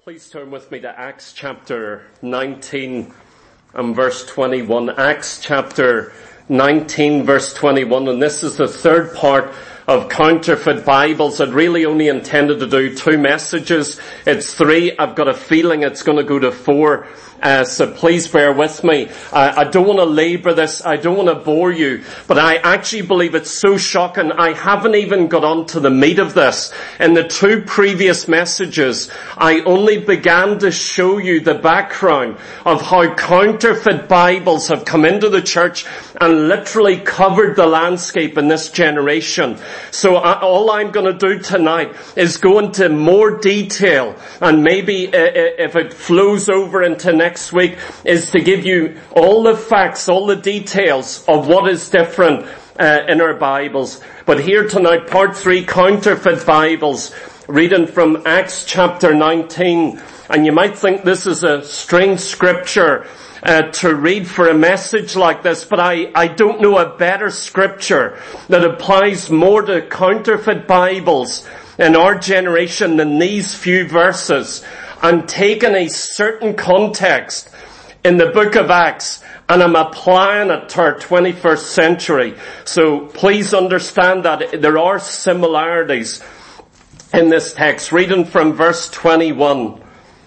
Please turn with me to Acts chapter 19 and verse 21. Acts chapter 19 verse 21, and this is the third part of Counterfeit Bibles. I'd really only intended to do 2 messages. It's 3. I've got a feeling it's going to go to 4. So please bear with me. I don't want to labor this. I don't want to bore you. But I actually believe it's so shocking. I haven't even got on to the meat of this. In the 2 previous messages, I only began to show you the background of how counterfeit Bibles have come into the church and literally covered the landscape in this generation. So all I'm going to do tonight is go into more detail, and maybe if it flows over into next week, is to give you all the facts, all the details of what is different in our Bibles. But here tonight, part 3, Counterfeit Bibles, reading from Acts chapter 19. And you might think this is a strange scripture to read for a message like this, but I don't know a better scripture that applies more to counterfeit Bibles in our generation than these few verses, and taken a certain context in the book of Acts, and I'm applying it to our 21st century. So please understand that there are similarities in this text. Reading from verse 21.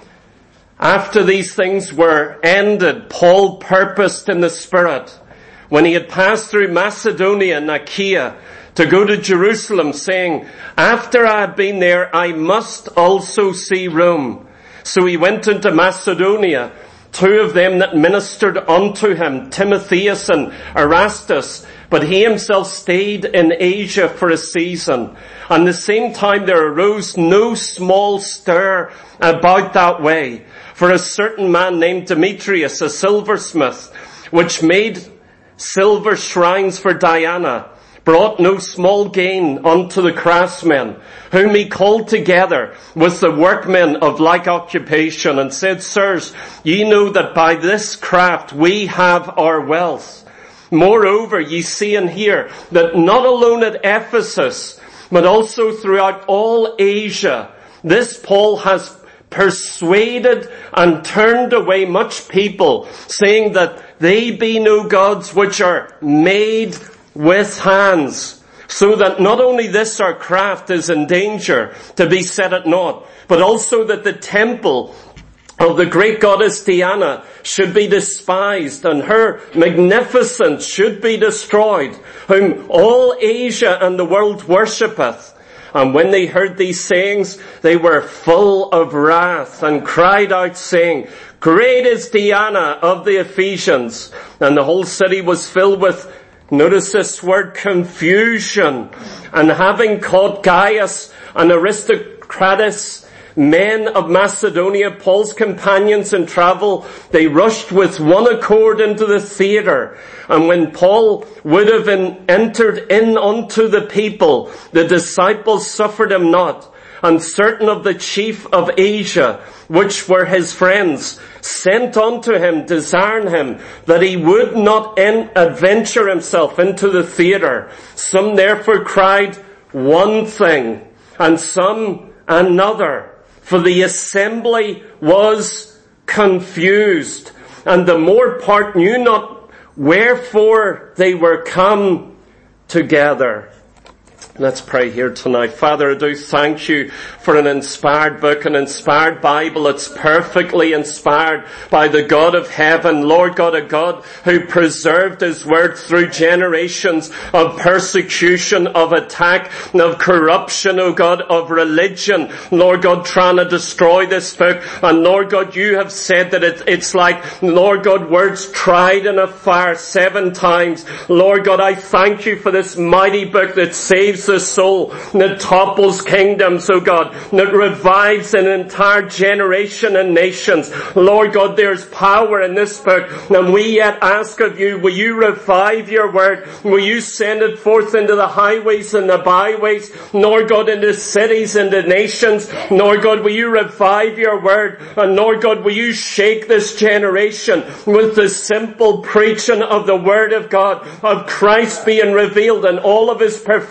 After these things were ended, Paul purposed in the Spirit, when he had passed through Macedonia and Achaia, to go to Jerusalem, saying, after I had been there, I must also see Rome. So he went into Macedonia. 2 of them that ministered unto him, Timotheus and Erastus, but he himself stayed in Asia for a season. And the same time there arose no small stir about that way. For a certain man named Demetrius, a silversmith, which made silver shrines for Diana, brought no small gain unto the craftsmen, whom he called together with the workmen of like occupation, and said, Sirs, ye know that by this craft we have our wealth. Moreover, ye see and hear that not alone at Ephesus, but also throughout all Asia, this Paul has persuaded and turned away much people, saying that they be no gods which are made with hands, so that not only this our craft is in danger to be set at naught, but also that the temple of the great goddess Diana should be despised, and her magnificence should be destroyed, whom all Asia and the world worshippeth. And when they heard these sayings, they were full of wrath, and cried out, saying, Great is Diana of the Ephesians. And the whole city was filled with, notice this word, confusion. And having caught Gaius and Aristocratus, men of Macedonia, Paul's companions in travel, they rushed with one accord into the theater. And when Paul would have entered in unto the people, the disciples suffered him not. And certain of the chief of Asia, which were his friends, sent unto him, desiring him that he would not adventure himself into the theater. Some therefore cried one thing, and some another. For the assembly was confused, and the more part knew not wherefore they were come together. Let's pray here tonight. Father, I do thank you for an inspired book, an inspired Bible. It's perfectly inspired by the God of heaven. Lord God, a God who preserved his word through generations of persecution, of attack, of corruption, oh God, of religion. Lord God, trying to destroy this book. And Lord God, you have said that it's like, Lord God, words tried in a fire 7 times. Lord God, I thank you for this mighty book that saves the soul, that topples kingdoms, oh God, that revives an entire generation and nations. Lord God, there's power in this book, and we yet ask of you, will you revive your word? Will you send it forth into the highways and the byways? Lord God, into cities and the nations. Lord God, will you revive your word? And Lord God, will you shake this generation with the simple preaching of the word of God, of Christ being revealed in all of his perfection,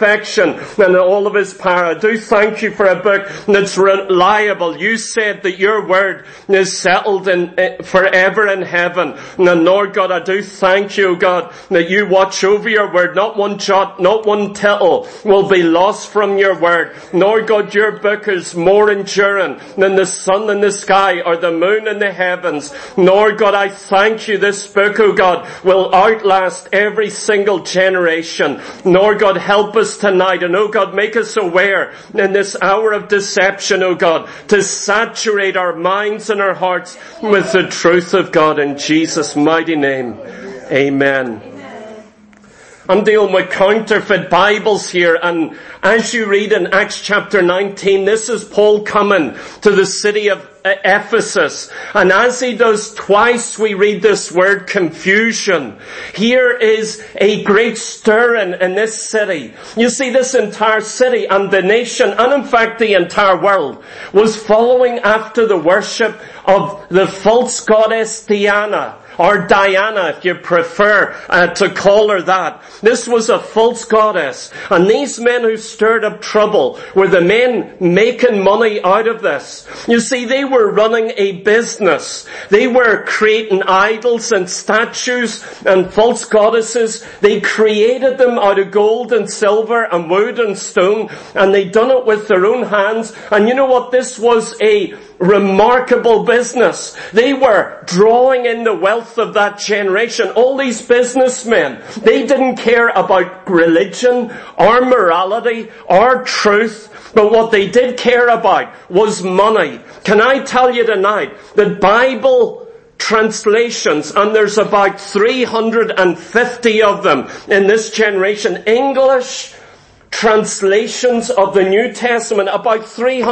provision and all of His power. I do thank You for a book that's reliable. You said that Your word is settled forever in heaven. And Lord God, I do thank You, God, that You watch over Your word. Not one jot, not one tittle will be lost from Your word. Lord God, Your book is more enduring than the sun in the sky or the moon in the heavens. Lord God, I thank You this book, oh God, will outlast every single generation. Lord God, help us tonight, and oh God, make us aware in this hour of deception, oh God, to saturate our minds and our hearts with the truth of God in Jesus' mighty name. Amen. I'm dealing with counterfeit Bibles here, and as you read in Acts chapter 19, this is Paul coming to the city of Ephesus. And as he does twice, we read this word confusion. Here is a great stirring in this city. You see, this entire city and the nation, and in fact the entire world, was following after the worship of the false goddess Diana. Or Diana, if you prefer to call her that. This was a false goddess. And these men who stirred up trouble were the men making money out of this. You see, they were running a business. They were creating idols and statues and false goddesses. They created them out of gold and silver and wood and stone. And they done it with their own hands. And you know what? This was a remarkable business. They were drawing in the wealth of that generation. All these businessmen, they didn't care about religion or morality or truth, but what they did care about was money. Can I tell you tonight that Bible translations, and there's about 350 of them in this generation, English translations of the New Testament, about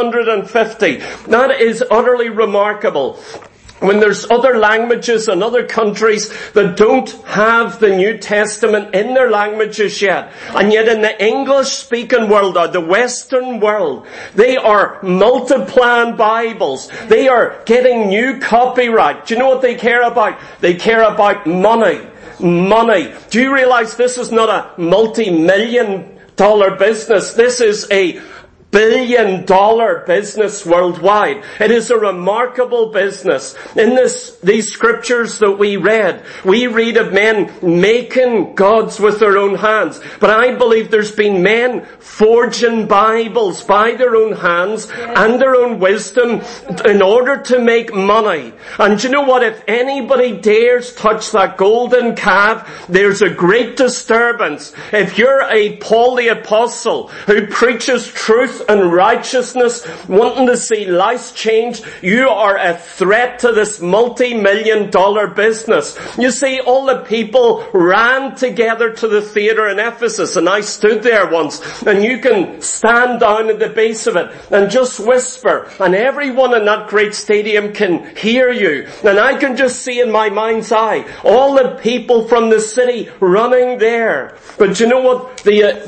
350. That is utterly remarkable. When there's other languages and other countries that don't have the New Testament in their languages yet, and yet in the English-speaking world, or the Western world, they are multiplying Bibles. They are getting new copyright. Do you know what they care about? They care about money. Money. Do you realize this is not a multi-million dollar business? This is a billion-dollar business worldwide. It is a remarkable business. In these scriptures that we read of men making gods with their own hands. But I believe there's been men forging Bibles by their own hands and their own wisdom in order to make money. And you know what? If anybody dares touch that golden calf, there's a great disturbance. If you're a Paul the Apostle who preaches truth and righteousness, wanting to see lives changed, you are a threat to this multi-million-dollar business. You see, all the people ran together to the theater in Ephesus, and I stood there once, and you can stand down at the base of it and just whisper, and everyone in that great stadium can hear you. And I can just see in my mind's eye all the people from the city running there. But you know what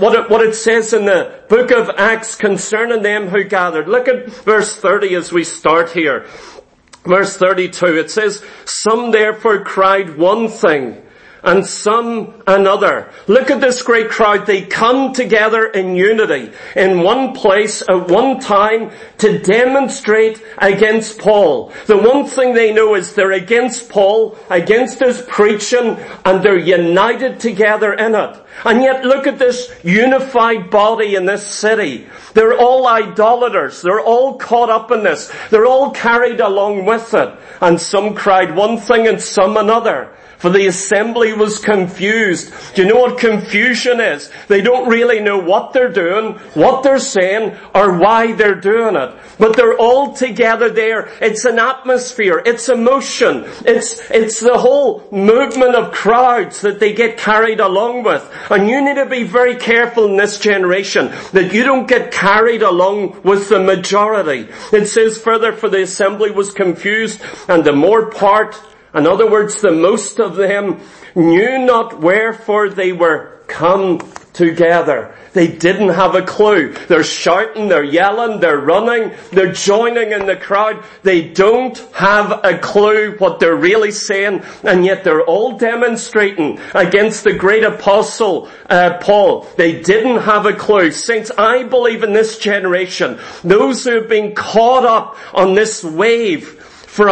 it says in the book of Acts concerning them who gathered? Look at verse 30 as we start here. Verse 32, it says, "Some therefore cried one thing, and some another." Look at this great crowd. They come together in unity, in one place, at one time, to demonstrate against Paul. The one thing they know is they're against Paul, against his preaching, and they're united together in it. And yet look at this unified body in this city. They're all idolaters. They're all caught up in this. They're all carried along with it. And some cried one thing and some another. For the assembly was confused. Do you know what confusion is? They don't really know what they're doing, what they're saying, or why they're doing it. But they're all together there. It's an atmosphere. It's emotion. It's the whole movement of crowds that they get carried along with. And you need to be very careful in this generation that you don't get carried along with the majority. It says further, for the assembly was confused, and the more part, in other words, the most of them, knew not wherefore they were come together. They didn't have a clue. They're shouting, they're yelling, they're running, they're joining in the crowd. They don't have a clue what they're really saying, and yet they're all demonstrating against the great apostle Paul. They didn't have a clue. Saints, I believe in this generation, those who have been caught up on this wave for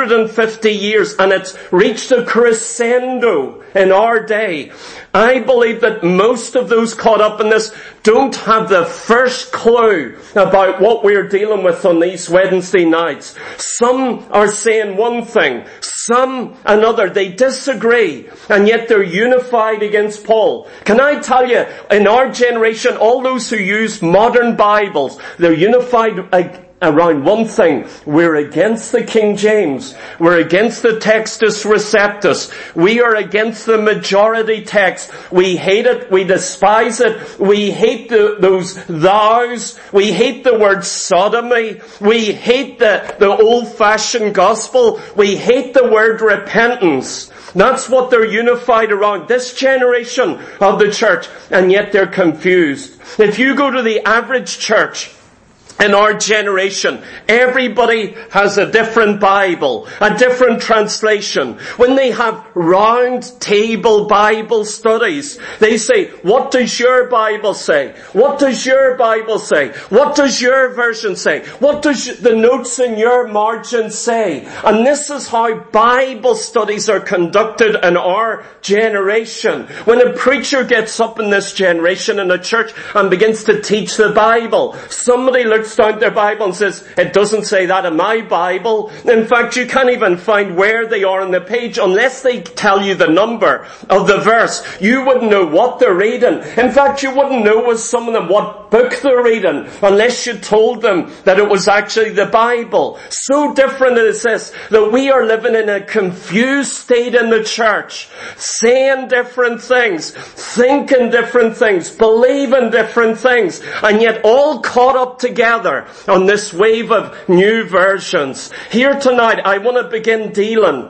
150 years, and it's reached a crescendo in our day. I believe that most of those caught up in this don't have the first clue about what we're dealing with on these Wednesday nights. Some are saying one thing, some another. They disagree, and yet they're unified against Paul. Can I tell you, in our generation, all those who use modern Bibles, they're unified around one thing. We're against the King James. We're against the Textus Receptus. We are against the majority text. We hate it. We despise it. We hate those thous. We hate the word sodomy. We hate the old-fashioned gospel. We hate the word repentance. That's what they're unified around, this generation of the church, and yet they're confused. If you go to the average church in our generation, everybody has a different Bible, a different translation. When they have round table Bible studies, they say, what does your Bible say? What does your Bible say? What does your version say? What does the notes in your margin say? And this is how Bible studies are conducted in our generation. When a preacher gets up in this generation in a church and begins to teach the Bible, somebody looks down their Bible and says, it doesn't say that in my Bible. In fact, you can't even find where they are on the page unless they tell you the number of the verse. You wouldn't know what they're reading. In fact, you wouldn't know with some of them what book they're reading unless you told them that it was actually the Bible. So different is this, that we are living in a confused state in the church, saying different things, thinking different things, believing different things, and yet all caught up together on this wave of new versions. Here tonight, I want to begin dealing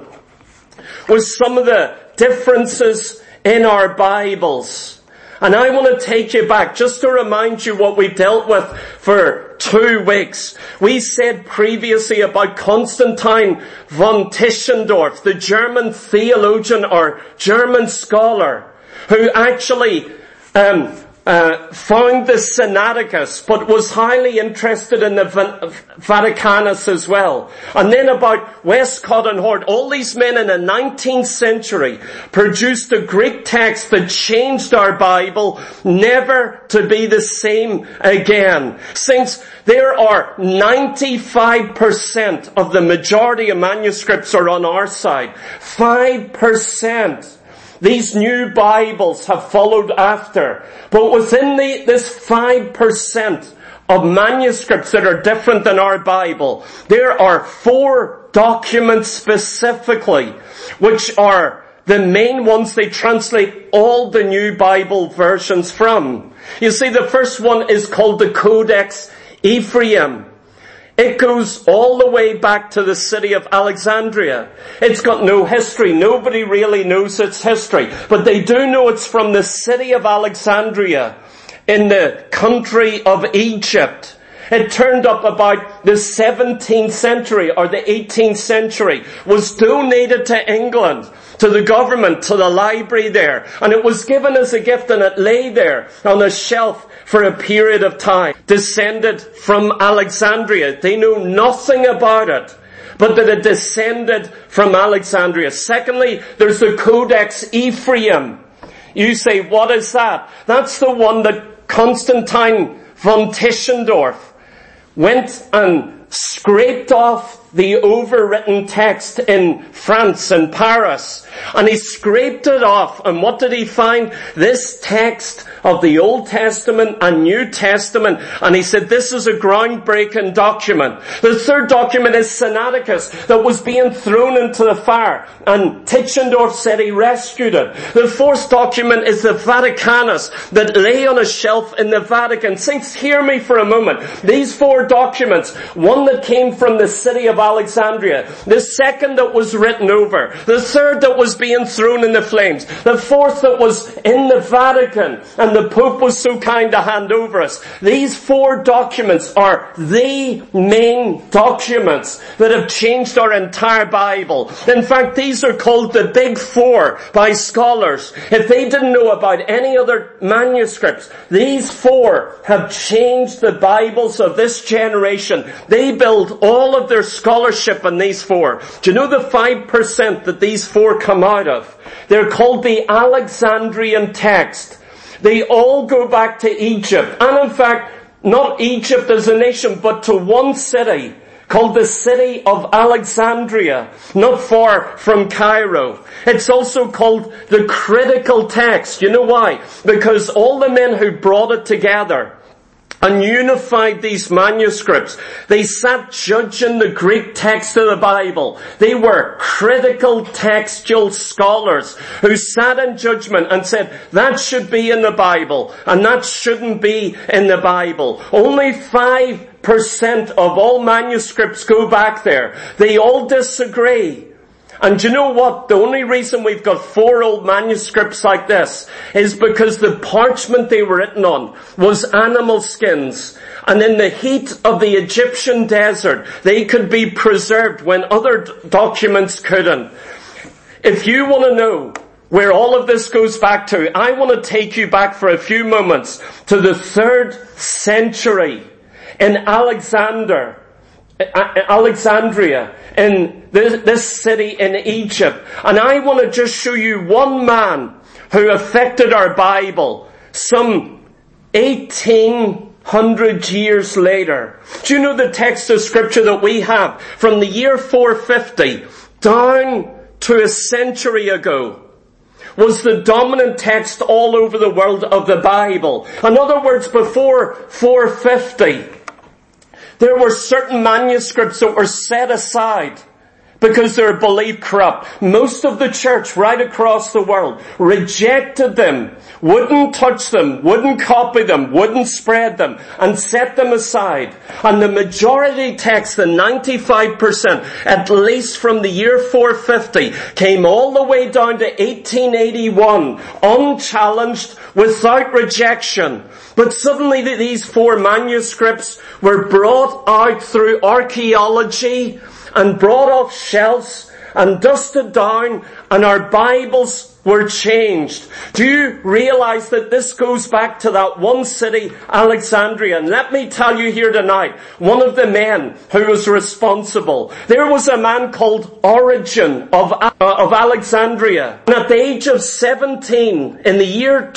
with some of the differences in our Bibles. And I want to take you back just to remind you what we dealt with for 2 weeks. We said previously about Constantine von Tischendorf, the German theologian or German scholar, who actually found the Sinaiticus, but was highly interested in the Vaticanus as well. And then about Westcott and Hort, all these men in the 19th century produced a Greek text that changed our Bible, never to be the same again. Since there are 95% of the majority of manuscripts are on our side, 5%. These new Bibles have followed after. But within this 5% of manuscripts that are different than our Bible, there are 4 documents specifically, which are the main ones they translate all the new Bible versions from. You see, the first one is called the Codex Ephraim. It goes all the way back to the city of Alexandria. It's got no history. Nobody really knows its history. But they do know it's from the city of Alexandria in the country of Egypt. It turned up about the 17th century or the 18th century, was donated to England, to the government, to the library there. And it was given as a gift and it lay there on a shelf for a period of time. Descended from Alexandria. They know nothing about it, but that it descended from Alexandria. Secondly, there's the Codex Ephraim. You say, what is that? That's the one that Constantine von Tischendorf went and scraped off the overwritten text in France and Paris. And he scraped it off. And what did he find? This text of the Old Testament and New Testament. And he said, this is a groundbreaking document. The third document is Sinaiticus, that was being thrown into the fire. And Tischendorf said he rescued it. The fourth document is the Vaticanus, that lay on a shelf in the Vatican. Saints, hear me for a moment. These 4 documents, one that came from the city of of Alexandria, the second that was written over, the third that was being thrown in the flames, the fourth that was in the Vatican, and the Pope was so kind to hand over us. These 4 documents are the main documents that have changed our entire Bible. In fact, these are called the Big Four by scholars. If they didn't know about any other manuscripts, these 4 have changed the Bibles of this generation. They build all of their scholarship on these 4. Do you know the 5% that these 4 come out of? They're called the Alexandrian text. They all go back to Egypt. And in fact, not Egypt as a nation, but to one city called the city of Alexandria, not far from Cairo. It's also called the critical text. You know why? Because all the men who brought it together and unified these manuscripts, they sat judging the Greek text of the Bible. They were critical textual scholars who sat in judgment and said, that should be in the Bible and that shouldn't be in the Bible. Only 5% of all manuscripts go back there. They all disagree. And do you know what? The only reason we've got 4 old manuscripts like this is because the parchment they were written on was animal skins. And in the heat of the Egyptian desert, they could be preserved when other documents couldn't. If you want to know where all of this goes back to, I want to take you back for a few moments to the 3rd century in Alexandria, in this city in Egypt. And I want to just show you one man who affected our Bible some 1800 years later. Do you know the text of scripture that we have from the year 450 down to a century ago was the dominant text all over the world of the Bible? In other words, before 450, there were certain manuscripts that were set aside because they were believed corrupt. Most of the church right across the world rejected them, wouldn't touch them, wouldn't copy them, wouldn't spread them, and set them aside. And the majority text, the 95%, at least from the year 450, came all the way down to 1881, unchallenged, without rejection. But suddenly these 4 manuscripts were brought out through archaeology and brought off shelves and dusted down, and our Bibles were changed. Do you realize that this goes back to that one city, Alexandria? And let me tell you here tonight, one of the men who was responsible, there was a man called Origen of Alexandria. And at the age of 17, in the year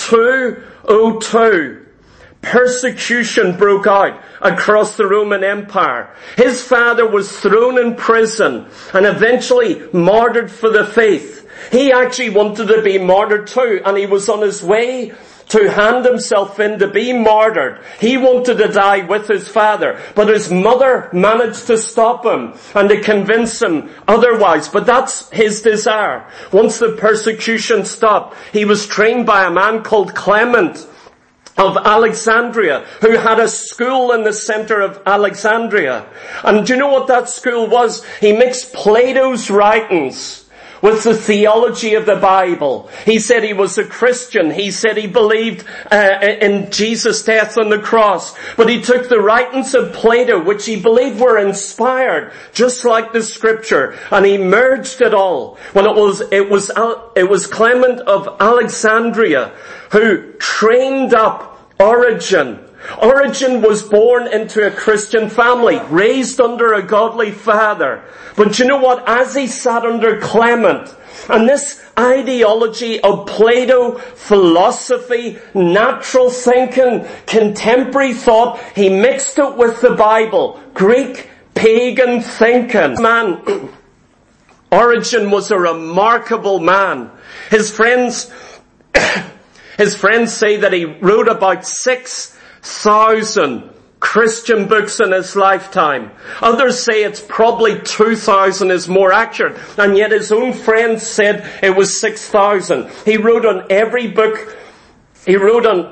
202, persecution broke out across the Roman Empire. His father was thrown in prison and eventually martyred for the faith. He actually wanted to be martyred too, and he was on his way to hand himself in to be martyred. He wanted to die with his father, but his mother managed to stop him and to convince him otherwise. But that's his desire. Once the persecution stopped, he was trained by a man called Clement of Alexandria, who had a school in the center of Alexandria. And do you know what that school was? He mixed Plato's writings with the theology of the Bible. He said he was a Christian. He said he believed in Jesus' death on the cross. But he took the writings of Plato, which he believed were inspired, just like the scripture, and he merged it all. When it was Clement of Alexandria who trained up Origen. Origen was born into a Christian family, raised under a godly father. But you know what? As he sat under Clement, and this ideology of Plato, philosophy, natural thinking, contemporary thought, he mixed it with the Bible, Greek pagan thinking. Man, Origen was a remarkable man. His friends say that he wrote about 6,000 Christian books in his lifetime. Others say it's probably 2,000 is more accurate. And yet his own friends said it was 6,000. He wrote on every book. He wrote on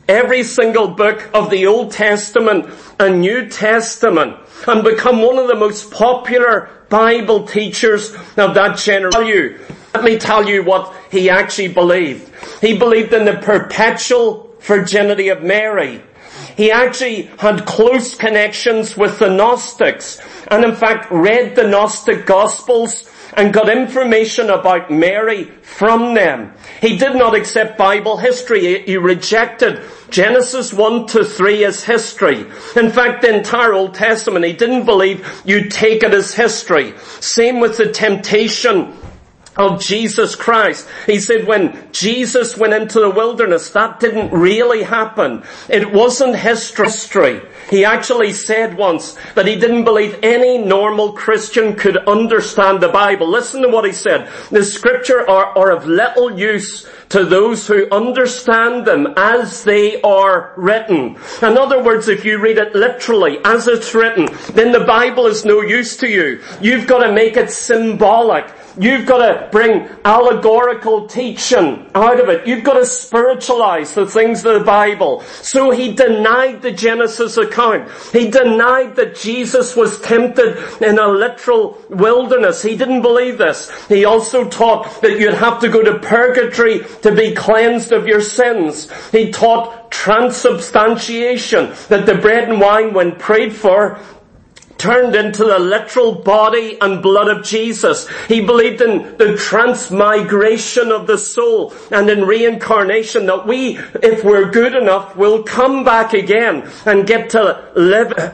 every single book of the Old Testament and New Testament and become one of the most popular Bible teachers of that generation. Let me tell you what he actually believed. He believed in the perpetual virginity of Mary. He actually had close connections with the Gnostics and in fact read the Gnostic Gospels and got information about Mary from them. He did not accept Bible history. He rejected Genesis 1 to 3 as history. In fact, the entire Old Testament, he didn't believe you'd take it as history. Same with the temptation of Jesus Christ. He said when Jesus went into the wilderness, that didn't really happen. It wasn't history. He actually said once that he didn't believe any normal Christian could understand the Bible. Listen to what he said. The scripture are of little use to those who understand them as they are written. In other words, if you read it literally as it's written, then the Bible is no use to you. You've got to make it symbolic. You've got to bring allegorical teaching out of it. You've got to spiritualize the things of the Bible. So he denied the Genesis account. He denied that Jesus was tempted in a literal wilderness. He didn't believe this. He also taught that you'd have to go to purgatory to be cleansed of your sins. He taught transubstantiation, that the bread and wine, when prayed for, turned into the literal body and blood of Jesus. He believed in the transmigration of the soul and in reincarnation, that we, if we're good enough, will come back again and get to live.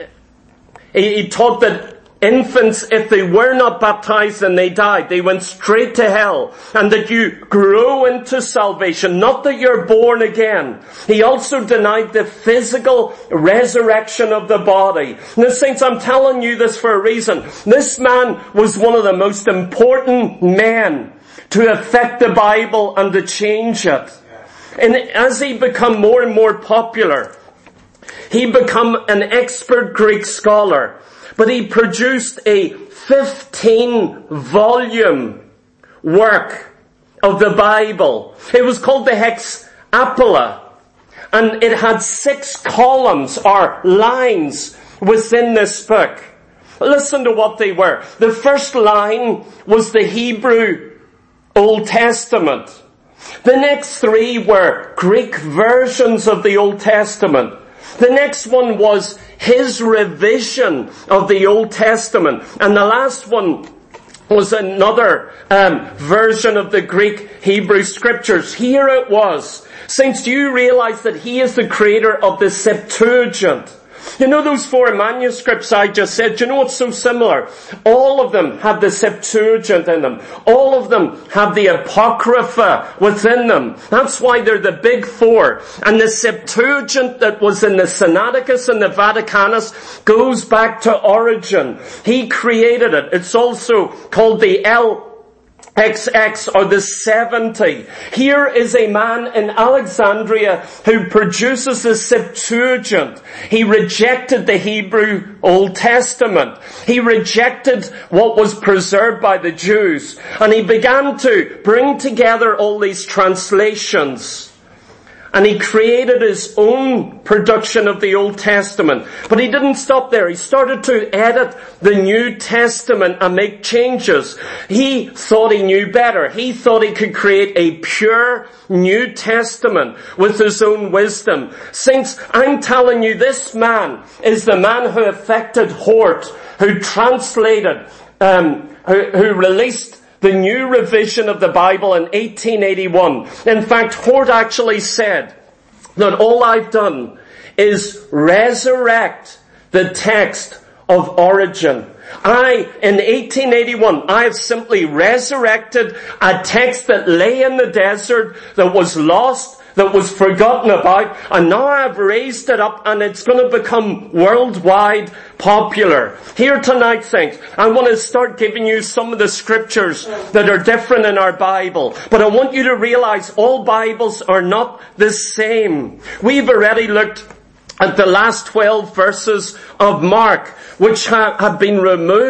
He taught that infants, if they were not baptized and they died, they went straight to hell, and that you grow into salvation, not that you're born again. He also denied the physical resurrection of the body. Now, saints, I'm telling you this for a reason. This man was one of the most important men to affect the Bible and to change it. And as he became more and more popular, he became an expert Greek scholar. But he produced a 15-volume work of the Bible. It was called the Hexapla. And it had 6 columns or lines within this book. Listen to what they were. The first line was the Hebrew Old Testament. The next 3 were Greek versions of the Old Testament. The next one was his revision of the Old Testament. And the last one was another version of the Greek Hebrew Scriptures. Here it was. Saints, do you realize that he is the creator of the Septuagint? You know those 4 manuscripts I just said? Do you know what's so similar? All of them have the Septuagint in them. All of them have the Apocrypha within them. That's why they're the big 4. And the Septuagint that was in the Sinaiticus and the Vaticanus goes back to Origen. He created it. It's also called the LXX or the 70. Here is a man in Alexandria who produces the Septuagint. He rejected the Hebrew Old Testament. He rejected what was preserved by the Jews. And he began to bring together all these translations. And he created his own production of the Old Testament. But he didn't stop there. He started to edit the New Testament and make changes. He thought he knew better. He thought he could create a pure New Testament with his own wisdom. Saints, I'm telling you, this man is the man who affected Hort, who translated, who released the new revision of the Bible in 1881. In fact, Hort actually said that all I've done is resurrect the text of Origen. In 1881, I have simply resurrected a text that lay in the desert, that was lost, that was forgotten about, and now I've raised it up and it's going to become worldwide popular. Here tonight, saints, I want to start giving you some of the scriptures that are different in our Bible. But I want you to realize all Bibles are not the same. We've already looked at the last 12 verses of Mark, which have been removed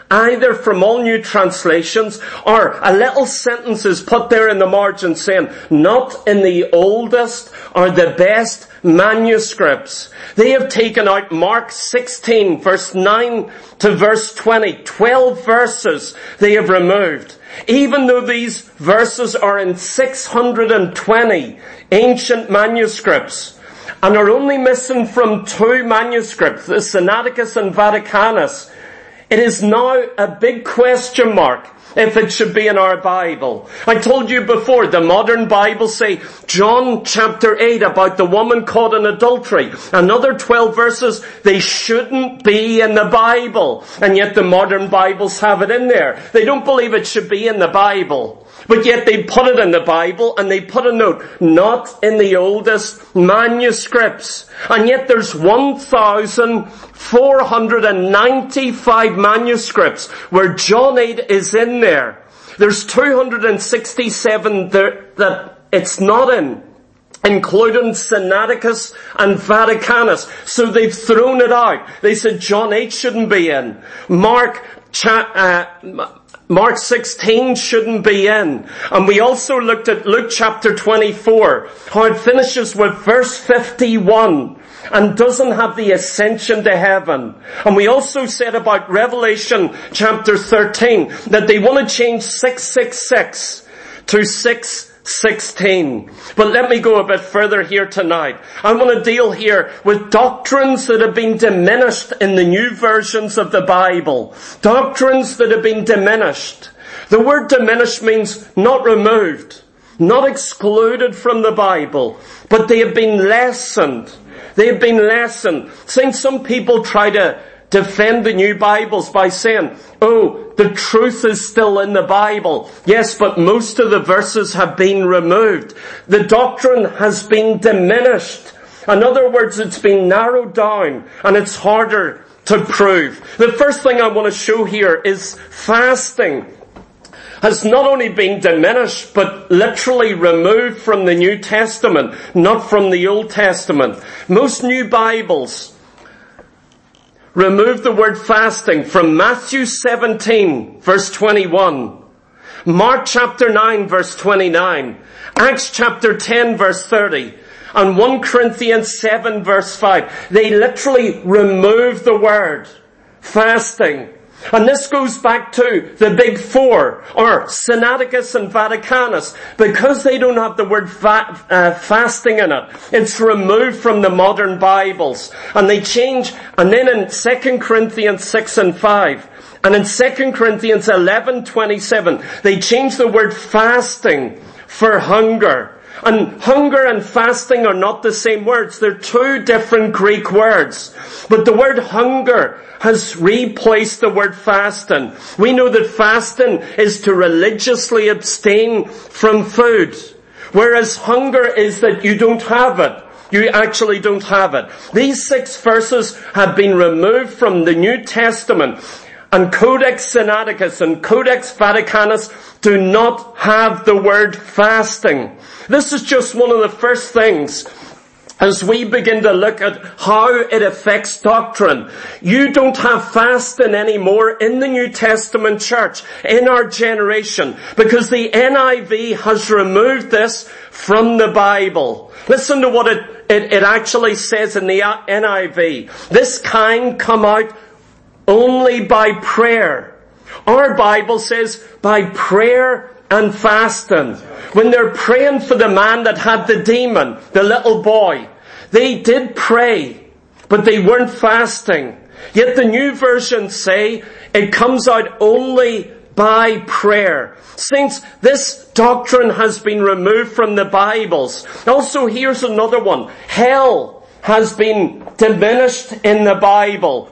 either from all new translations or a little sentence is put there in the margin saying, not in the oldest or the best manuscripts. They have taken out Mark 16 verse 9 to verse 20, 12 verses they have removed. Even though these verses are in 620 ancient manuscripts and are only missing from 2 manuscripts, the Sinaiticus and Vaticanus, it is now a big question mark if it should be in our Bible. I told you before, the modern Bibles say John chapter 8 about the woman caught in adultery. Another 12 verses, they shouldn't be in the Bible. And yet the modern Bibles have it in there. They don't believe it should be in the Bible. But yet they put it in the Bible and they put a note, not in the oldest manuscripts. And yet there's 1,495 manuscripts where John 8 is in there. There's 267 that it's not in, including Sinaiticus and Vaticanus. So they've thrown it out. They said John 8 shouldn't be in. Mark 16 shouldn't be in. And we also looked at Luke chapter 24, how it finishes with verse 51 and doesn't have the ascension to heaven. And we also said about Revelation chapter 13 that they want to change 666 to 6:16. But let me go a bit further here tonight. I want to deal here with doctrines that have been diminished in the new versions of the Bible. Doctrines that have been diminished. The word diminished means not removed, not excluded from the Bible, but they have been lessened. They have been lessened. Since some people try to defend the new Bibles by saying, oh, the truth is still in the Bible. Yes, but most of the verses have been removed. The doctrine has been diminished. In other words, it's been narrowed down and it's harder to prove. The first thing I want to show here is fasting has not only been diminished, but literally removed from the New Testament, not from the Old Testament. Most new Bibles remove the word fasting from Matthew 17 verse 21, Mark chapter 9 verse 29, Acts chapter 10 verse 30, and 1 Corinthians 7 verse 5. They literally remove the word fasting. And this goes back to the big four, or Sinaiticus and Vaticanus. Because they don't have the word fasting in it, it's removed from the modern Bibles. And they change, and then in 2 Corinthians 6 and 5, and in 2 Corinthians 11:27, they change the word fasting for hunger. And hunger and fasting are not the same words. They're 2 different Greek words. But the word hunger has replaced the word fasting. We know that fasting is to religiously abstain from food, whereas hunger is that you don't have it. You actually don't have it. These 6 verses have been removed from the New Testament, and Codex Sinaiticus and Codex Vaticanus do not have the word fasting. This is just one of the first things as we begin to look at how it affects doctrine. You don't have fasting anymore in the New Testament church, in our generation, because the NIV has removed this from the Bible. Listen to what it actually says in the NIV. This kind come out only by prayer. Our Bible says by prayer and fasting. When they're praying for the man that had the demon, the little boy, they did pray, but they weren't fasting. Yet the new versions say it comes out only by prayer. Since this doctrine has been removed from the Bibles. Also, here's another one. Hell has been diminished in the Bible.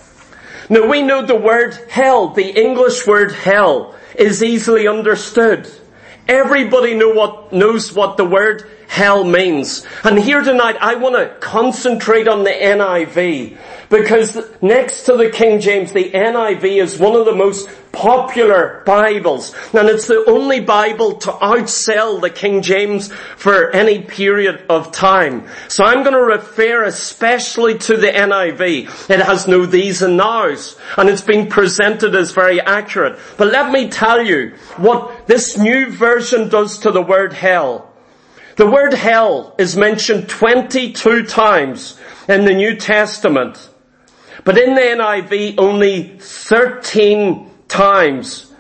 Now we know the word hell, the English word hell, is easily understood. Everybody knows what the word hell means. And here tonight I want to concentrate on the NIV, because next to the King James, the NIV is one of the most popular Bibles, and it's the only Bible to outsell the King James for any period of time. So I'm going to refer especially to the NIV. It has no these and nows, and it's been presented as very accurate. But let me tell you what this new version does to the word hell. The word hell is mentioned 22 times in the New Testament, but in the NIV only 13 times.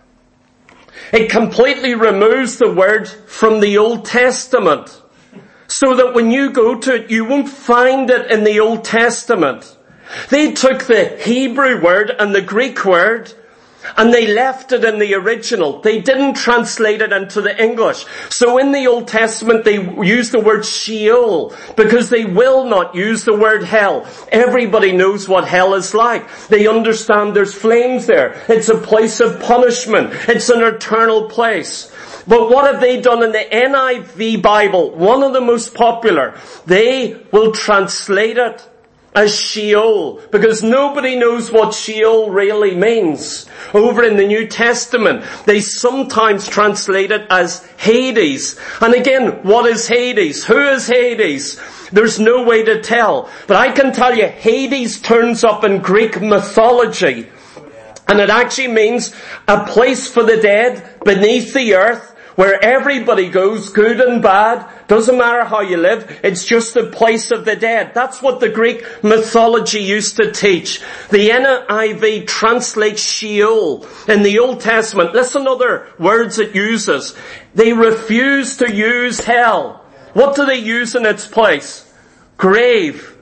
It completely removes the word from the Old Testament, so that when you go to it, you won't find it in the Old Testament. They took the Hebrew word and the Greek word, and they left it in the original. They didn't translate it into the English. So in the Old Testament they use the word Sheol, because they will not use the word hell. Everybody knows what hell is like. They understand there's flames there. It's a place of punishment. It's an eternal place. But what have they done in the NIV Bible? One of the most popular. They will translate it as Sheol, because nobody knows what Sheol really means. Over in the New Testament, they sometimes translate it as Hades. And again, what is Hades? Who is Hades? There's no way to tell. But I can tell you, Hades turns up in Greek mythology. And it actually means a place for the dead beneath the earth, where everybody goes, good and bad. Doesn't matter how you live. It's just the place of the dead. That's what the Greek mythology used to teach. The NIV translates Sheol in the Old Testament. Listen to other words it uses. They refuse to use hell. What do they use in its place? Grave.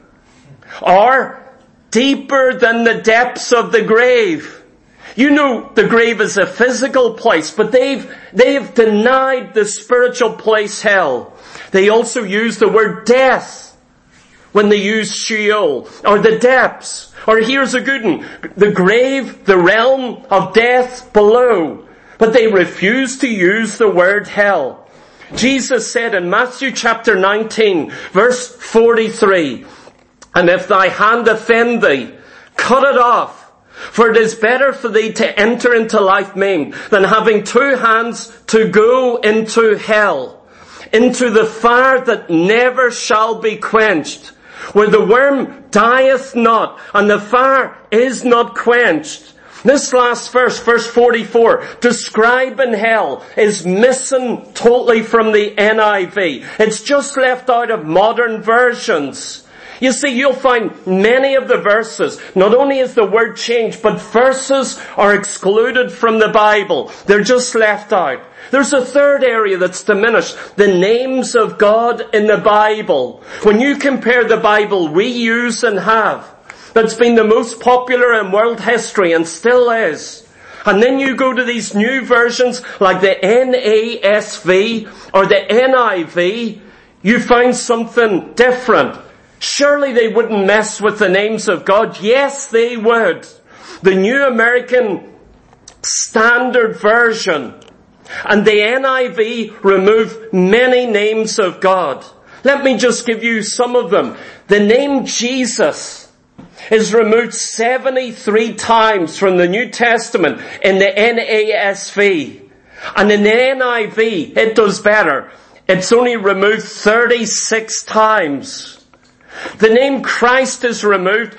Or deeper than the depths of the grave. You know the grave is a physical place, but they've denied the spiritual place hell. They also use the word death when they use Sheol, or the depths. Or here's a good one, the grave, the realm of death below. But they refuse to use the word hell. Jesus said in Matthew chapter 19, verse 43, "And if thy hand offend thee, cut it off. For it is better for thee to enter into life maimed than having two hands to go into hell, into the fire that never shall be quenched, where the worm dieth not and the fire is not quenched." This last verse, verse 44, describing hell, is missing totally from the NIV. It's just left out of modern versions. You see, you'll find many of the verses, not only is the word changed, but verses are excluded from the Bible. They're just left out. There's a third area that's diminished, the names of God in the Bible. When you compare the Bible we use and have, that's been the most popular in world history and still is, and then you go to these new versions like the NASV or the NIV, you find something different. Surely they wouldn't mess with the names of God. Yes, they would. The New American Standard Version and the NIV remove many names of God. Let me just give you some of them. The name Jesus is removed 73 times from the New Testament in the NASV. And in the NIV, it does better. It's only removed 36 times. The name Christ is removed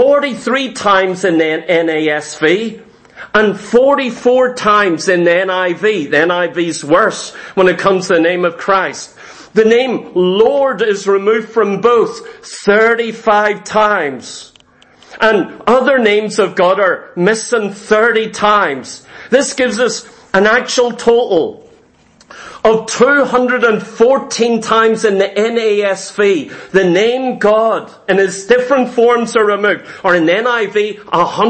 43 times in the NASV and 44 times in the NIV. The NIV's worse when it comes to the name of Christ. The name Lord is removed from both 35 times. And other names of God are missing 30 times. This gives us an actual total of 214 times in the NASV, the name God in its different forms are removed, or in the NIV,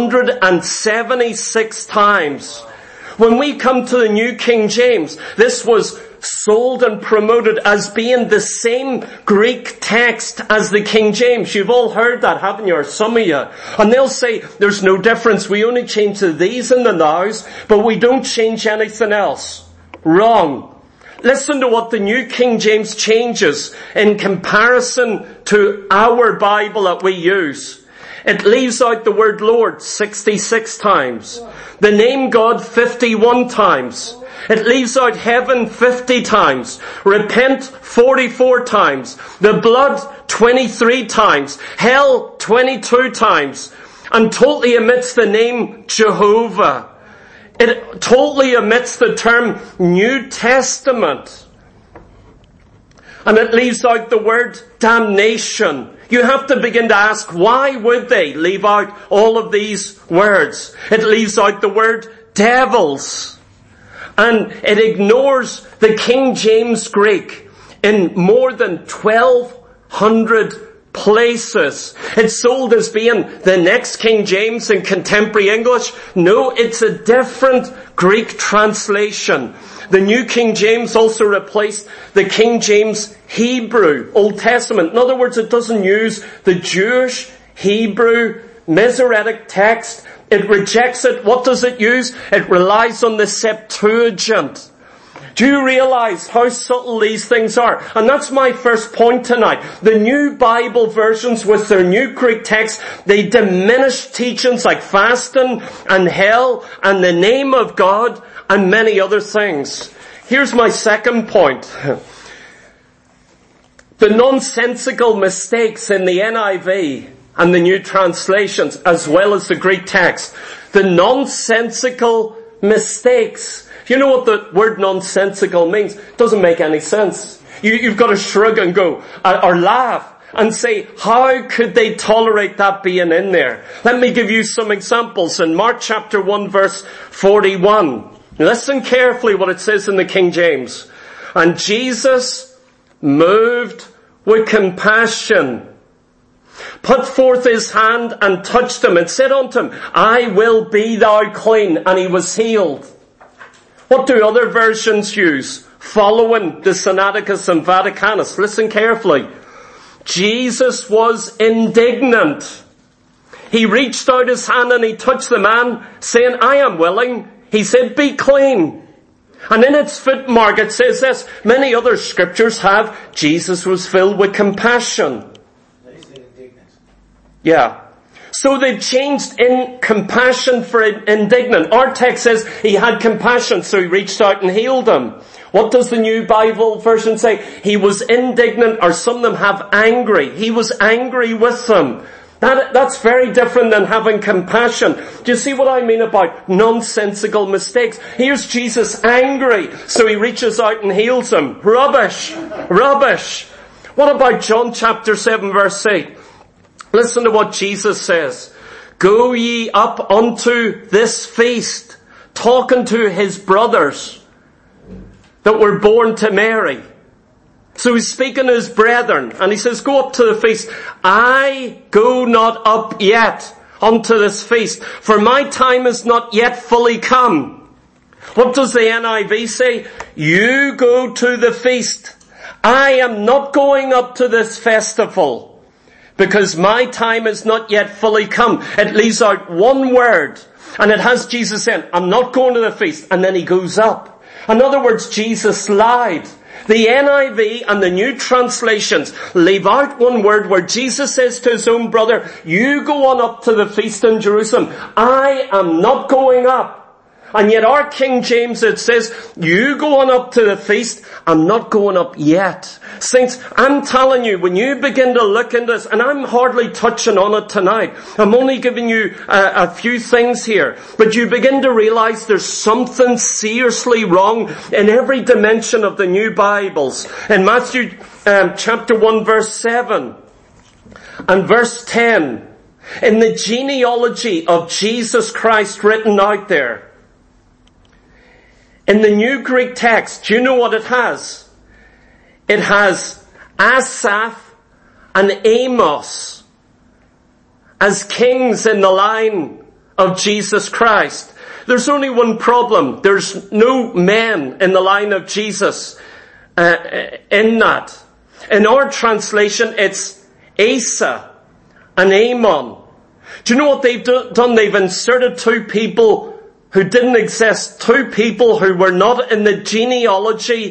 176 times. When we come to the New King James, this was sold and promoted as being the same Greek text as the King James. You've all heard that, haven't you? Or some of you. And they'll say, there's no difference. We only change the these and the nows, but we don't change anything else. wrong. Listen to what the New King James changes in comparison to our Bible that we use. It leaves out the word Lord 66 times. The name God 51 times. It leaves out heaven 50 times. Repent 44 times. The blood 23 times. Hell 22 times. And totally omits the name Jehovah. It totally omits the term New Testament. And it leaves out the word damnation. You have to begin to ask, why would they leave out all of these words? It leaves out the word devils. And it ignores the King James Greek in more than 1,200 places. It's sold as being the next King James in contemporary English. No, it's a different Greek translation. The New King James also replaced the King James Hebrew Old Testament. In other words, it doesn't use the Jewish Hebrew Masoretic text. It rejects it. What does it use? It relies on the Septuagint. Do you realize how subtle these things are? And that's my first point tonight. The new Bible versions with their new Greek text, they diminish teachings like fasting and hell and the name of God and many other things. Here's my second point. The nonsensical mistakes in the NIV and the new translations, as well as the Greek text. The nonsensical mistakes. You know what the word nonsensical means? It doesn't make any sense. You've got to shrug and go, or laugh and say, how could they tolerate that being in there? Let me give you some examples. In Mark chapter 1 verse 41, listen carefully what it says in the King James. And Jesus, moved with compassion, put forth his hand and touched him and said unto him, I will be thou clean. And he was healed. What do other versions use? Following the Sinaiticus and Vaticanus. Listen carefully. Jesus was indignant. He reached out his hand and he touched the man, saying, I am willing. He said, be clean. And in its footmark it says this. Many other scriptures have, Jesus was filled with compassion. Yeah. So they've changed in compassion for indignant. Our text says he had compassion, so he reached out and healed him. What does the New Bible version say? He was indignant, or some of them have angry. He was angry with them. That's very different than having compassion. Do you see what I mean about nonsensical mistakes? Here's Jesus angry, so he reaches out and heals him. Rubbish. Rubbish. What about John chapter 7 verse 8? Listen to what Jesus says. Go ye up unto this feast, talking to his brothers that were born to Mary. So he's speaking to his brethren, and he says, go up to the feast. I go not up yet unto this feast, for my time is not yet fully come. What does the NIV say? You go to the feast. I am not going up to this festival, because my time is not yet fully come. It leaves out one word, and it has Jesus saying, I'm not going to the feast, and then he goes up. In other words, Jesus lied. The NIV and the new translations leave out one word where Jesus says to his own brother, you go on up to the feast in Jerusalem. I am not going up. And yet our King James, it says, you go on up to the feast. I'm not going up yet. Saints, I'm telling you, when you begin to look into this, and I'm hardly touching on it tonight, I'm only giving you a few things here, but you begin to realize there's something seriously wrong in every dimension of the new Bibles. In Matthew chapter 1 verse 7 and verse 10, in the genealogy of Jesus Christ written out there, in the new Greek text, do you know what it has? It has Asaph and Amos as kings in the line of Jesus Christ. There's only one problem. There's no men in the line of Jesus in that. In our translation, it's Asa and Amon. Do you know what they've done? They've inserted two people who didn't exist, two people who were not in the genealogy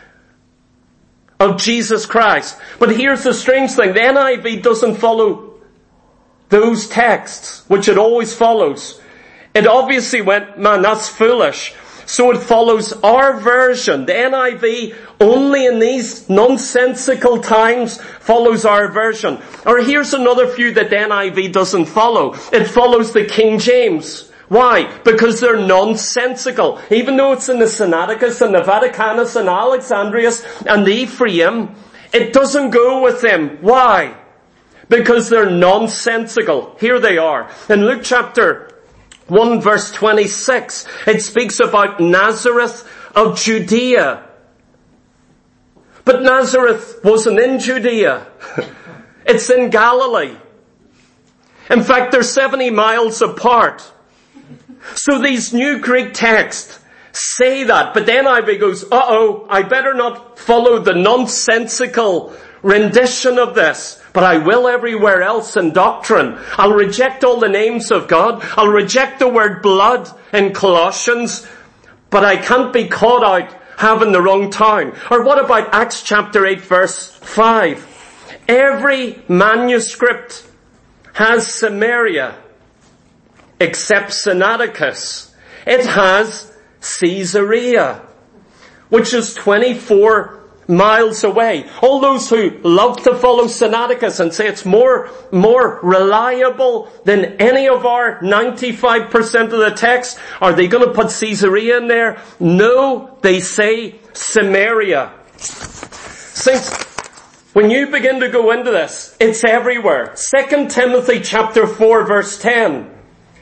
of Jesus Christ. But here's the strange thing. The NIV doesn't follow those texts, which it always follows. It obviously went, man, that's foolish. So it follows our version. The NIV, only in these nonsensical times, follows our version. Or here's another view that the NIV doesn't follow. It follows the King James. Why? Because they're nonsensical. Even though it's in the Sinaiticus and the Vaticanus and Alexandrius and the Ephraim, it doesn't go with them. Why? Because they're nonsensical. Here they are. In Luke chapter 1 verse 26, it speaks about Nazareth of Judea. But Nazareth wasn't in Judea. It's in Galilee. In fact, they're 70 miles apart. So these new Greek texts say that, but then NIV goes, I better not follow the nonsensical rendition of this, but I will everywhere else in doctrine. I'll reject all the names of God. I'll reject the word blood in Colossians, but I can't be caught out having the wrong town. Or what about Acts chapter 8 verse 5? Every manuscript has Samaria except Sinaiticus. It has Caesarea, which is 24 miles away. All those who love to follow Sinaiticus and say it's more reliable than any of our 95% of the text, are they going to put Caesarea in there? No, they say Samaria. Saints, when you begin to go into this, it's everywhere. 2 Timothy chapter 4 verse 10.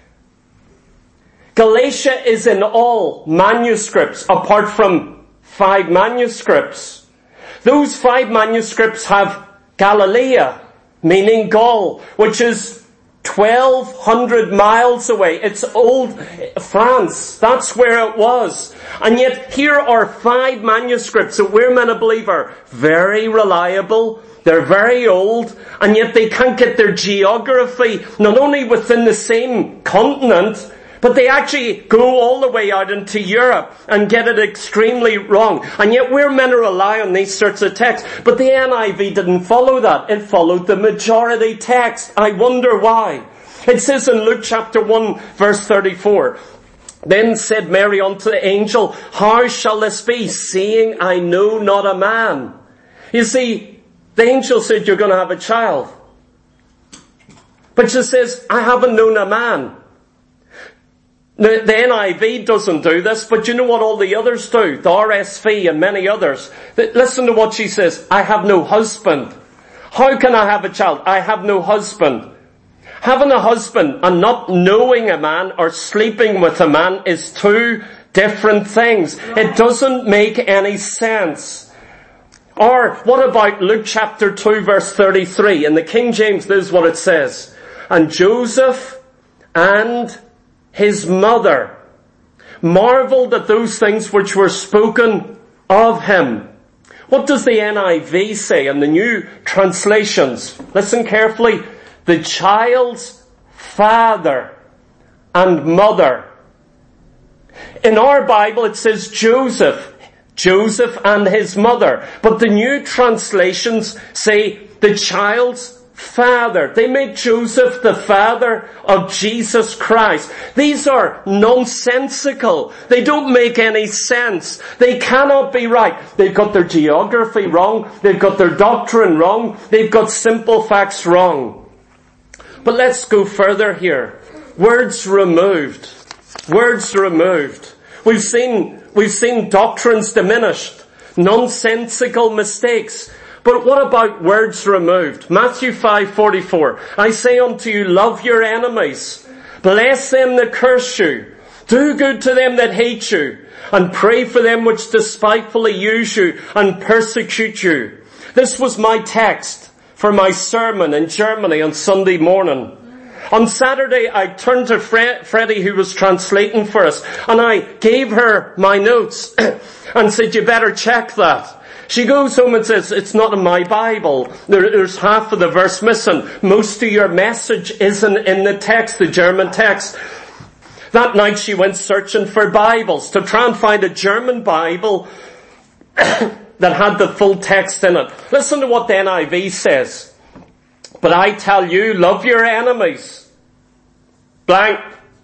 Galatia is in all manuscripts apart from 5 manuscripts. Those 5 manuscripts have Galilee, meaning Gaul, which is 1,200 miles away. It's old France. That's where it was. And yet here are 5 manuscripts that we're meant to believe are very reliable. They're very old, and yet they can't get their geography not only within the same continent, but they actually go all the way out into Europe and get it extremely wrong. And yet we're meant to rely on these sorts of texts. But the NIV didn't follow that. It followed the majority text. I wonder why. It says in Luke chapter 1 verse 34, Then said Mary unto the angel, How shall this be, seeing I know not a man? You see, the angel said, You're going to have a child. But she says, I haven't known a man. The NIV doesn't do this, but you know what all the others do? The RSV and many others. Listen to what she says. I have no husband. How can I have a child? I have no husband. Having a husband and not knowing a man or sleeping with a man is 2 different things. It doesn't make any sense. Or what about Luke chapter 2 verse 33? In the King James, this is what it says. And Joseph and his mother marveled at those things which were spoken of him. What does the NIV say in the new translations? Listen carefully. The child's father and mother. In our Bible it says Joseph and his mother. But the new translations say the child's father. They make Joseph the father of Jesus Christ. These are nonsensical. They don't make any sense. They cannot be right. They've got their geography wrong. They've got their doctrine wrong. They've got simple facts wrong. But let's go further here. Words removed. Words removed. We've seen doctrines diminished. Nonsensical mistakes. But what about words removed? Matthew 5:44. I say unto you, love your enemies. Bless them that curse you. Do good to them that hate you. And pray for them which despitefully use you and persecute you. This was my text for my sermon in Germany on Sunday morning. On Saturday, I turned to Freddie, who was translating for us, and I gave her my notes and said, you better check that. She goes home and says, it's not in my Bible. There's half of the verse missing. Most of your message isn't in the text, the German text. That night she went searching for Bibles to try and find a German Bible that had the full text in it. Listen to what the NIV says. But I tell you, love your enemies. Blank.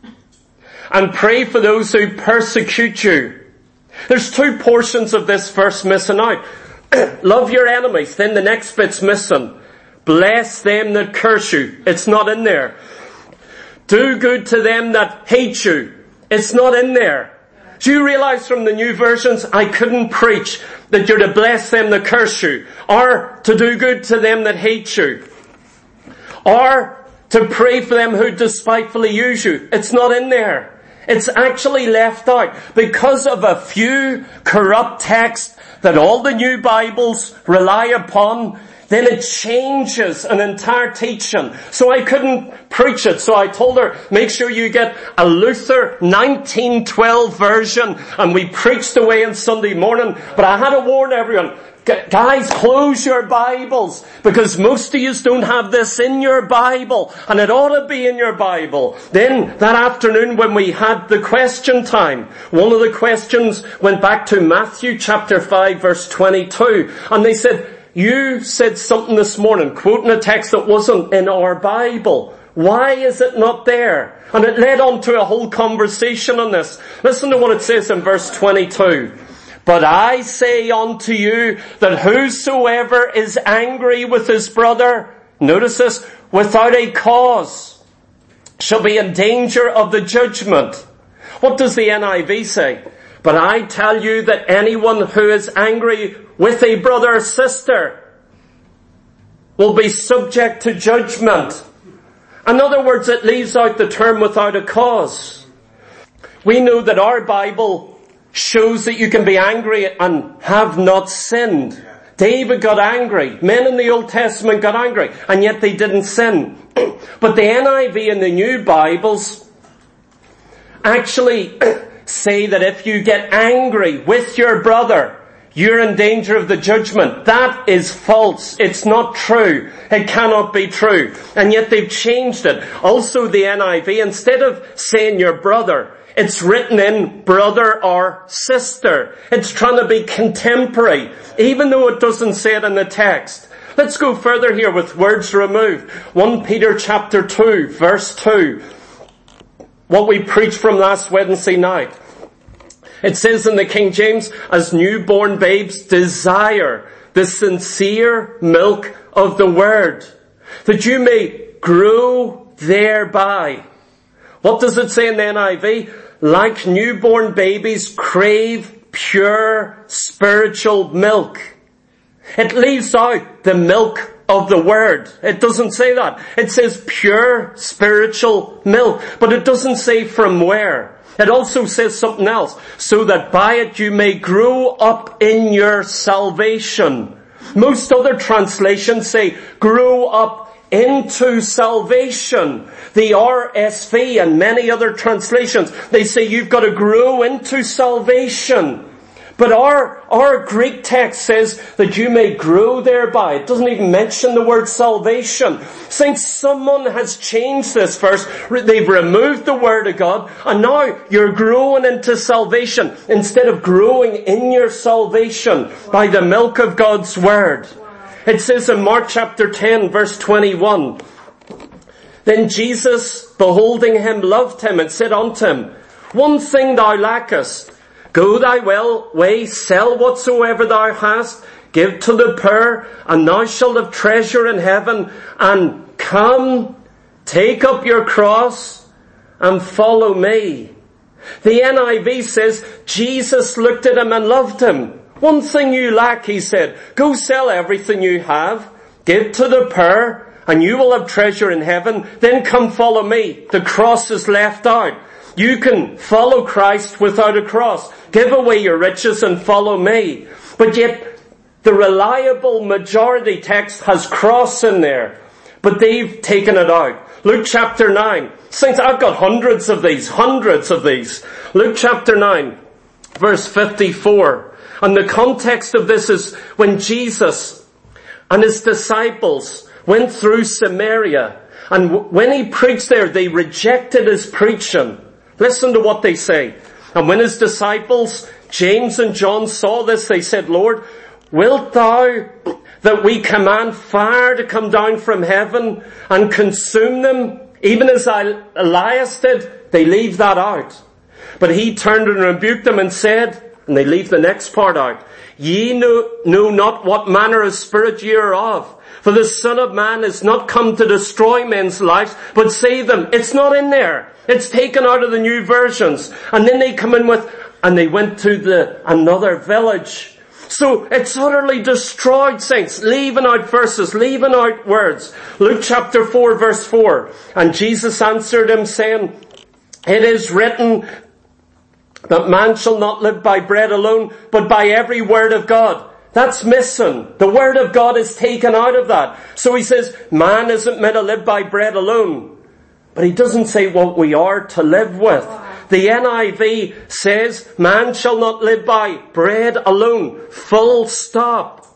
And pray for those who persecute you. There's two portions of this verse missing out. Love your enemies. Then the next bit's missing. Bless them that curse you. It's not in there. Do good to them that hate you. It's not in there. Do you realize from the new versions, I couldn't preach that you're to bless them that curse you, or to do good to them that hate you, or to pray for them who despitefully use you. It's not in there. It's actually left out because of a few corrupt texts that all the new Bibles rely upon. Then it changes an entire teaching. So I couldn't preach it. So I told her, make sure you get a Luther 1912 version. And we preached away on Sunday morning. But I had to warn everyone, guys, close your Bibles. Because most of you don't have this in your Bible. And it ought to be in your Bible. Then that afternoon when we had the question time, one of the questions went back to Matthew chapter 5 verse 22. And they said, you said something this morning, quoting a text that wasn't in our Bible. Why is it not there? And it led on to a whole conversation on this. Listen to what it says in verse 22. But I say unto you that whosoever is angry with his brother, notice this, without a cause, shall be in danger of the judgment. What does the NIV say? But I tell you that anyone who is angry with a brother or sister will be subject to judgment. In other words, it leaves out the term without a cause. We know that our Bible shows that you can be angry and have not sinned. David got angry. Men in the Old Testament got angry, and yet they didn't sin. But the NIV and the new Bibles actually say that if you get angry with your brother, you're in danger of the judgment. That is false. It's not true. It cannot be true. And yet they've changed it. Also the NIV, instead of saying your brother, it's written in brother or sister. It's trying to be contemporary, even though it doesn't say it in the text. Let's go further here with words removed. 1 Peter chapter 2, verse 2. What we preached from last Wednesday night. It says in the King James, as newborn babes desire the sincere milk of the word, that you may grow thereby. What does it say in the NIV? Like newborn babies crave pure spiritual milk. It leaves out the milk of the word. It doesn't say that. It says pure spiritual milk, but it doesn't say from where. It also says something else, so that by it you may grow up in your salvation. Most other translations say grow up into salvation. The RSV and many other translations, they say you've got to grow into salvation. But our Greek text says that you may grow thereby. It doesn't even mention the word salvation. Since someone has changed this verse, they've removed the word of God, and now you're growing into salvation instead of growing in your salvation by the milk of God's word. It says in Mark chapter 10 verse 21, Then Jesus, beholding him, loved him and said unto him, One thing thou lackest. Go thy way, sell whatsoever thou hast, give to the poor, and thou shalt have treasure in heaven, and come, take up your cross, and follow me. The NIV says, Jesus looked at him and loved him. One thing you lack, he said, go sell everything you have, give to the poor, and you will have treasure in heaven, then come follow me. The cross is left out. You can follow Christ without a cross. Give away your riches and follow me. But yet, the reliable majority text has cross in there. But they've taken it out. Luke chapter 9. Saints, I've got hundreds of these. Luke chapter 9, verse 54. And the context of this is when Jesus and his disciples went through Samaria. And when he preached there, they rejected his preaching. Listen to what they say. And when his disciples, James and John, saw this, they said, Lord, wilt thou that we command fire to come down from heaven and consume them? Even as Elias did, they leave that out. But he turned and rebuked them and said, and they leave the next part out, ye know not what manner of spirit ye are of. For the Son of Man is not come to destroy men's lives, but save them. It's not in there. It's taken out of the new versions. And then they come in with, and they went to another village. So it's utterly destroyed, saints. Leaving out verses, leaving out words. Luke chapter 4 verse 4. And Jesus answered him saying, it is written that man shall not live by bread alone, but by every word of God. That's missing. The word of God is taken out of that. So he says, man isn't meant to live by bread alone. But he doesn't say what we are to live with. The NIV says, man shall not live by bread alone. Full stop.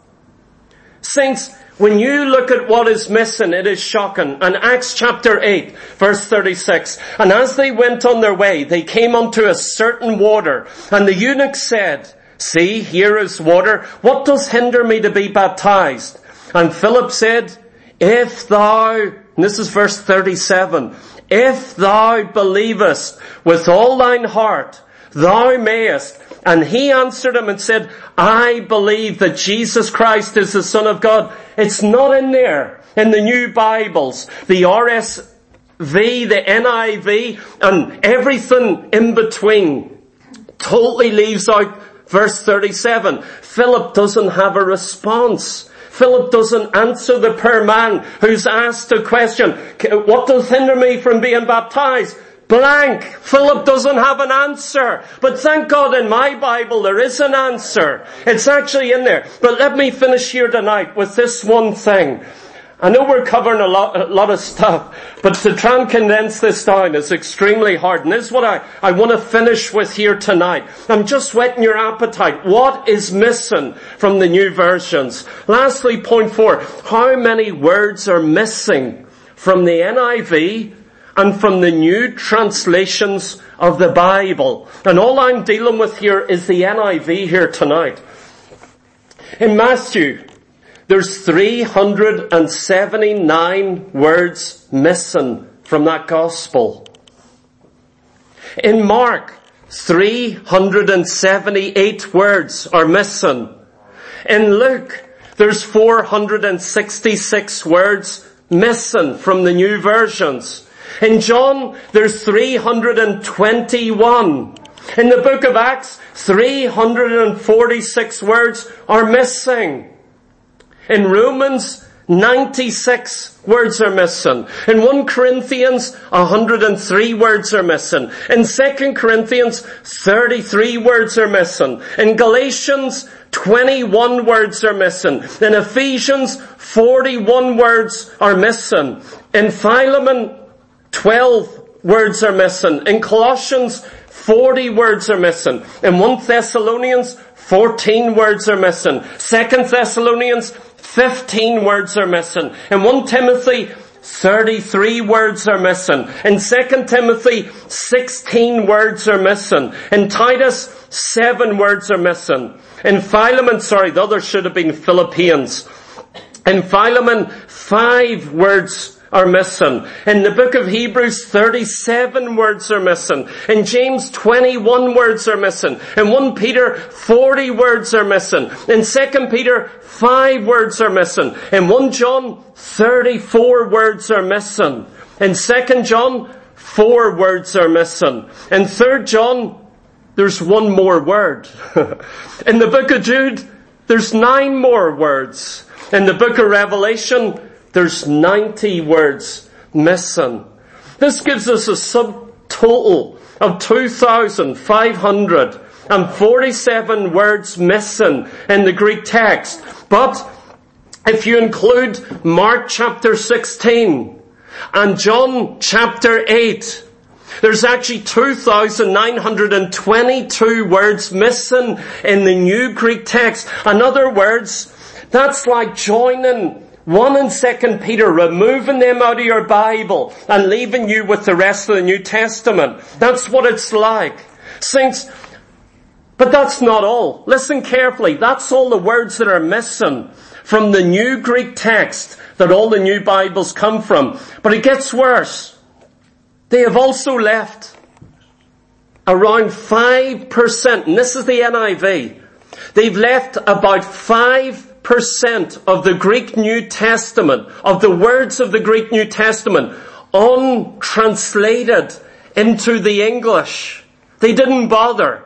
Saints, when you look at what is missing, it is shocking. And Acts chapter 8, verse 36. And as they went on their way, they came unto a certain water. And the eunuch said, see, here is water. What does hinder me to be baptized? And Philip said, if thou, and this is verse 37, if thou believest with all thine heart, thou mayest. And he answered him and said, I believe that Jesus Christ is the Son of God. It's not in there in the new Bibles. The RSV, the NIV, and everything in between totally leaves out verse 37. Philip doesn't have a response. Philip doesn't answer the poor man who's asked a question. What does hinder me from being baptized? Blank. Philip doesn't have an answer. But thank God in my Bible there is an answer. It's actually in there. But let me finish here tonight with this one thing. I know we're covering a lot of stuff, but to try and condense this down is extremely hard. And this is what I want to finish with here tonight. I'm just whetting your appetite. What is missing from the new versions? Lastly, point 4. How many words are missing from the NIV and from the new translations of the Bible? And all I'm dealing with here is the NIV here tonight. In Matthew, there's 379 words missing from that gospel. In Mark, 378 words are missing. In Luke, there's 466 words missing from the new versions. In John, there's 321. In the book of Acts, 346 words are missing. In Romans, 96 words are missing. In 1 Corinthians, 103 words are missing. In 2 Corinthians, 33 words are missing. In Galatians, 21 words are missing. In Ephesians, 41 words are missing. In Philemon, 12 words are missing. In Colossians, 40 words are missing. In 1 Thessalonians, 14 words are missing. 2 Thessalonians, 15 words are missing. In 1 Timothy, 33 words are missing. In 2 Timothy, 16 words are missing. In Titus, 7 words are missing. In Philemon, the other should have been Philippians. In Philemon, 5 words are missing. In the book of Hebrews, 37 words are missing. In James, 21 words are missing. In 1 Peter, 40 words are missing. In 2 Peter, 5 words are missing. In 1 John, 34 words are missing. In 2 John, 4 words are missing. In 3 John, there's 1 more word. In the book of Jude, there's 9 more words. In the book of Revelation, there's 90 words missing. This gives us a subtotal of 2,547 words missing in the Greek text. But if you include Mark chapter 16 and John chapter 8, there's actually 2,922 words missing in the new Greek text. In other words, that's like joining 1 and 2 Peter, removing them out of your Bible and leaving you with the rest of the New Testament. That's what it's like. Saints, but that's not all. Listen carefully. That's all the words that are missing from the new Greek text that all the new Bibles come from. But it gets worse. They have also left around 5%, and this is the NIV. They've left about 5% of the Greek New Testament, of the words of the Greek New Testament, untranslated into the English. They didn't bother.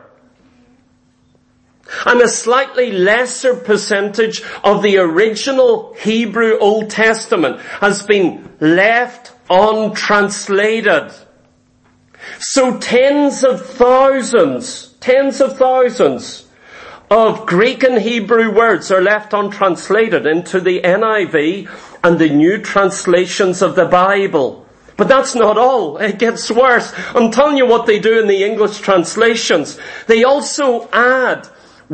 And a slightly lesser percentage of the original Hebrew Old Testament has been left untranslated. So tens of thousands of Greek and Hebrew words are left untranslated into the NIV and the new translations of the Bible. But that's not all. It gets worse. I'm telling you what they do in the English translations. They also add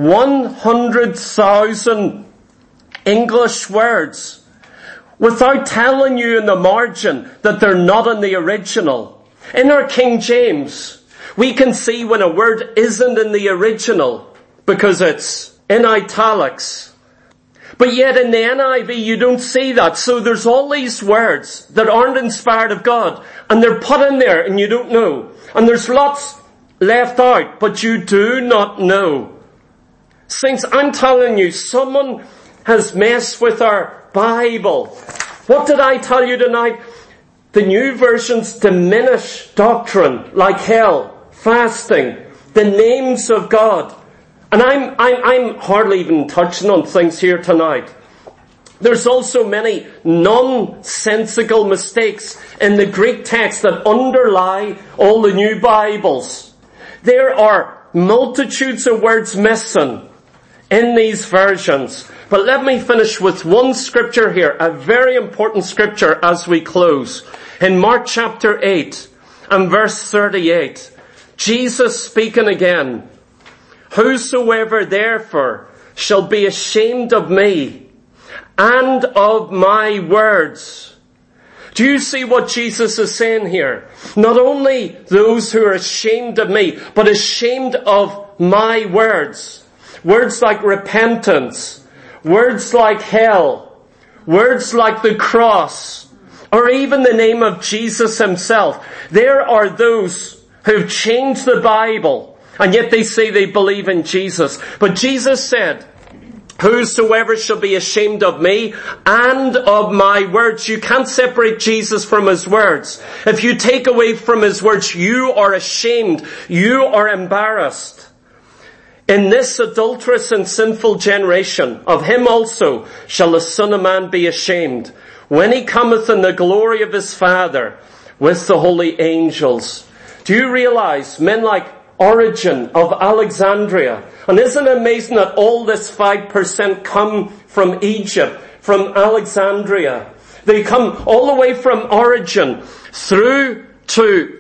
100,000 English words without telling you in the margin that they're not in the original. In our King James, we can see when a word isn't in the original because it's in italics. But yet in the NIV you don't see that. So there's all these words that aren't inspired of God and they're put in there and you don't know. And there's lots left out, but you do not know. Saints, I'm telling you, someone has messed with our Bible. What did I tell you tonight? The new versions diminish doctrine like hell, fasting, the names of God. And I'm hardly even touching on things here tonight. There's also many nonsensical mistakes in the Greek text that underlie all the new Bibles. There are multitudes of words missing in these versions. But let me finish with one scripture here, a very important scripture as we close. In Mark chapter 8 and verse 38, Jesus speaking again, "Whosoever therefore shall be ashamed of me and of my words." Do you see what Jesus is saying here? Not only those who are ashamed of me, but ashamed of my words. Words like repentance, words like hell, words like the cross, or even the name of Jesus himself. There are those who've changed the Bible, and yet they say they believe in Jesus. But Jesus said, "Whosoever shall be ashamed of me and of my words." You can't separate Jesus from his words. If you take away from his words, you are ashamed. You are embarrassed. "In this adulterous and sinful generation, of him also shall the Son of Man be ashamed, when he cometh in the glory of his Father with the holy angels." Do you realize men like Origen of Alexandria? And isn't it amazing that all this 5% come from Egypt, from Alexandria? They come all the way from Origen through to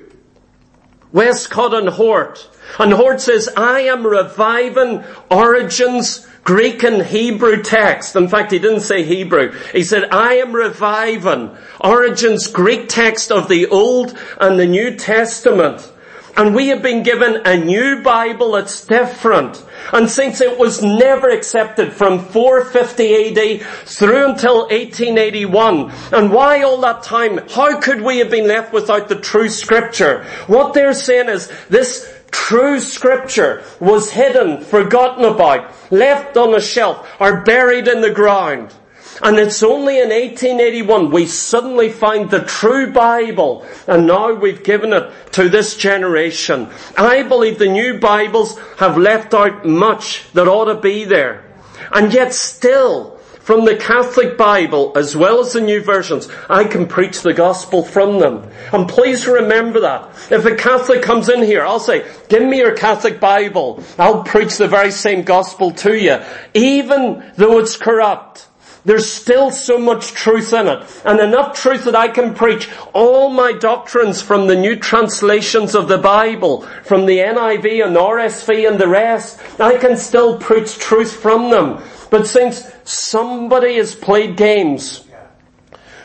Westcott and Hort. And Hort says, "I am reviving Origen's Greek and Hebrew text." In fact, he didn't say Hebrew. He said, "I am reviving Origen's Greek text of the Old and the New Testament." And we have been given a new Bible that's different. And since it was never accepted from 450 AD through until 1881. And why all that time? How could we have been left without the true scripture? What they're saying is this true scripture was hidden, forgotten about, left on a shelf, or buried in the ground. And it's only in 1881 we suddenly find the true Bible, and now we've given it to this generation. I believe the new Bibles have left out much that ought to be there. And yet still, from the Catholic Bible, as well as the new versions, I can preach the gospel from them. And please remember that. If a Catholic comes in here, I'll say, "Give me your Catholic Bible. I'll preach the very same gospel to you." Even though it's corrupt, there's still so much truth in it. And enough truth that I can preach all my doctrines from the new translations of the Bible, from the NIV and RSV and the rest. I can still preach truth from them. But since somebody has played games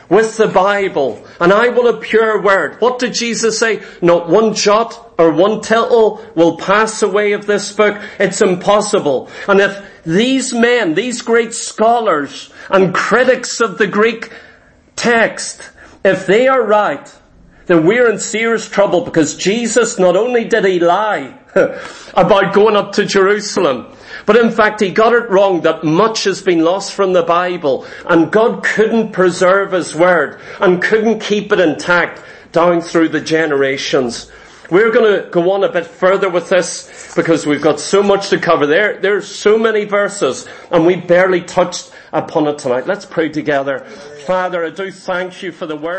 with the Bible, and I want a pure word. What did Jesus say? Not one jot or one tittle will pass away of this book. It's impossible. And if these men, these great scholars and critics of the Greek text, if they are right, then we're in serious trouble, because Jesus, not only did he lie about going up to Jerusalem, but in fact he got it wrong that much has been lost from the Bible, and God couldn't preserve his word and couldn't keep it intact down through the generations. We're going to go on a bit further with this because we've got so much to cover. There's so many verses and we barely touched upon it tonight. Let's pray together. Father, I do thank you for the word.